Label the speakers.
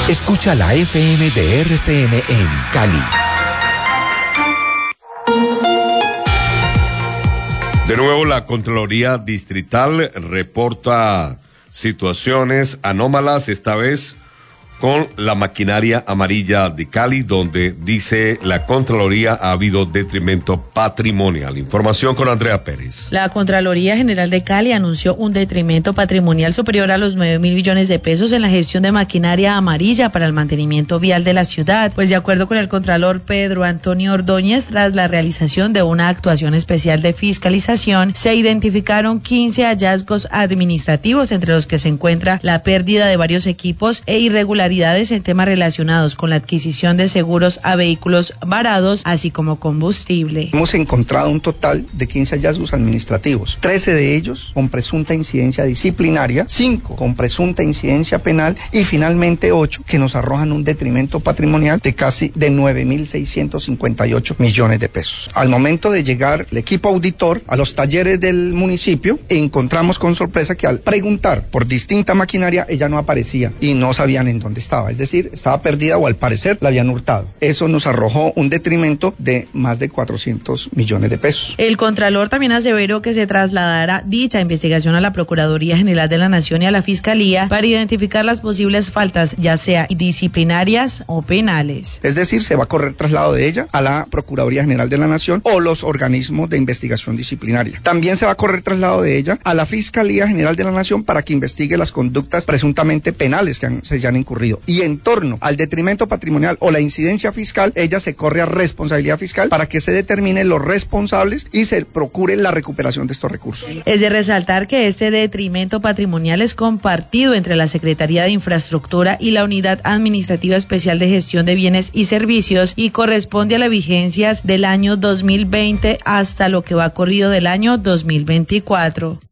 Speaker 1: Escucha la FM de RCN en Cali.
Speaker 2: De nuevo, la Contraloría Distrital reporta situaciones anómalas, esta vez con la maquinaria amarilla de Cali, donde dice la Contraloría ha habido detrimento patrimonial. Información con Andrea Pérez.
Speaker 3: La Contraloría General de Cali anunció un detrimento patrimonial superior a los 9.000 millones de pesos en la gestión de maquinaria amarilla para el mantenimiento vial de la ciudad. Pues de acuerdo con el Contralor Pedro Antonio Ordóñez, tras la realización de una actuación especial de fiscalización, se identificaron 15 hallazgos administrativos, entre los que se encuentra la pérdida de varios equipos e irregularidades en temas relacionados con la adquisición de seguros a vehículos varados, así como combustible.
Speaker 4: Hemos encontrado un total de 15 hallazgos administrativos, 13 de ellos con presunta incidencia disciplinaria, 5 con presunta incidencia penal y finalmente 8 que nos arrojan un detrimento patrimonial de casi de 9.658 millones de pesos. Al momento de llegar el equipo auditor a los talleres del municipio, encontramos con sorpresa que al preguntar por distinta maquinaria, ella no aparecía y no sabían en dónde estaba, es decir, estaba perdida o al parecer la habían hurtado. Eso nos arrojó un detrimento de más de 400 millones de pesos.
Speaker 3: El Contralor también aseveró que se trasladará dicha investigación a la Procuraduría General de la Nación y a la Fiscalía para identificar las posibles faltas, ya sea disciplinarias o penales.
Speaker 4: Es decir, se va a correr traslado de ella a la Procuraduría General de la Nación o los organismos de investigación disciplinaria. También se va a correr traslado de ella a la Fiscalía General de la Nación para que investigue las conductas presuntamente penales que se hayan incurrido. Y en torno al detrimento patrimonial o la incidencia fiscal, ella se corre a responsabilidad fiscal para que se determinen los responsables y se procure la recuperación de estos recursos.
Speaker 3: Es de resaltar que este detrimento patrimonial es compartido entre la Secretaría de Infraestructura y la Unidad Administrativa Especial de Gestión de Bienes y Servicios y corresponde a las vigencias del año 2020 hasta lo que va corrido del año 2024.